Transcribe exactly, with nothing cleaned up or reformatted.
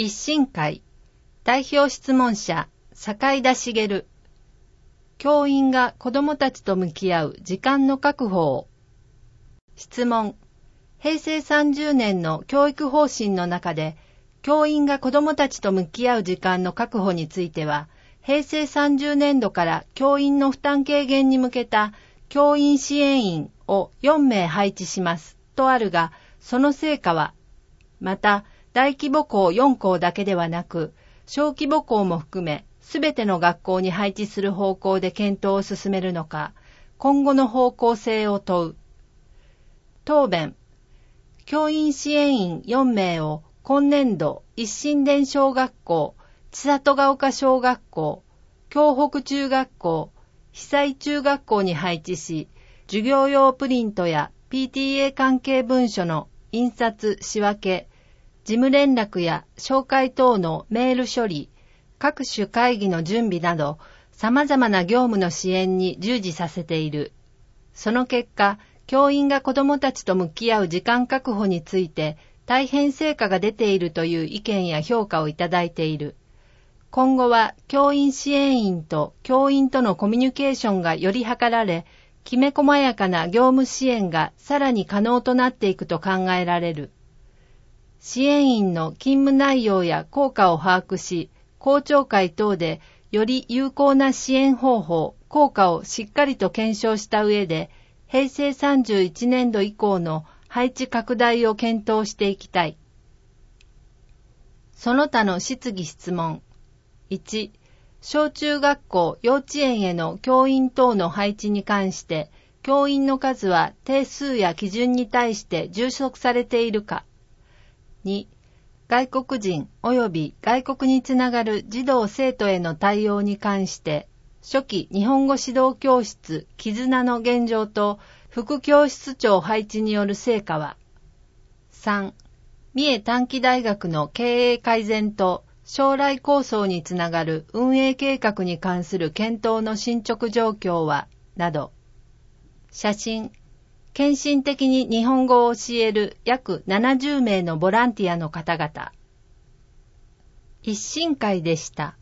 一新会代表質問者坂井田茂。教員が子どもたちと向き合う時間の確保を。質問。へいせいさんじゅうねんの教育方針の中で、教員が子どもたちと向き合う時間の確保については、へいせいさんじゅうねんどから教員の負担軽減に向けた教員支援員をよんめい配置しますとあるが、その成果は、また大規模校よんこうだけではなく、小規模校も含め、すべての学校に配置する方向で検討を進めるのか、今後の方向性を問う。答弁。教員支援員よんめいを今年度一新田小学校、千里ヶ丘小学校、京北中学校、久井中学校に配置し、授業用プリントや ピーティーエー 関係文書の印刷仕分け、事務連絡や紹介等のメール処理、各種会議の準備など、様々な業務の支援に従事させている。その結果、教員が子どもたちと向き合う時間確保について、大変成果が出ているという意見や評価をいただいている。今後は教員支援員と教員とのコミュニケーションがより図られ、きめ細やかな業務支援がさらに可能となっていくと考えられる。支援員の勤務内容や効果を把握し、校長会等でより有効な支援方法、効果をしっかりと検証した上で、へいせいさんじゅういちねんど以降の配置拡大を検討していきたい。その他の質疑質問。いち、小中学校、幼稚園への教員等の配置に関して、教員の数は定数や基準に対して充足されているか。に、外国人及び外国につながる児童生徒への対応に関して、初期日本語指導教室絆の現状と副教室長配置による成果は。さん、三重短期大学の経営改善と将来構想につながる運営計画に関する検討の進捗状況は、など。写真。献身的に日本語を教える約ななじゅうめいのボランティアの方々。一新会でした。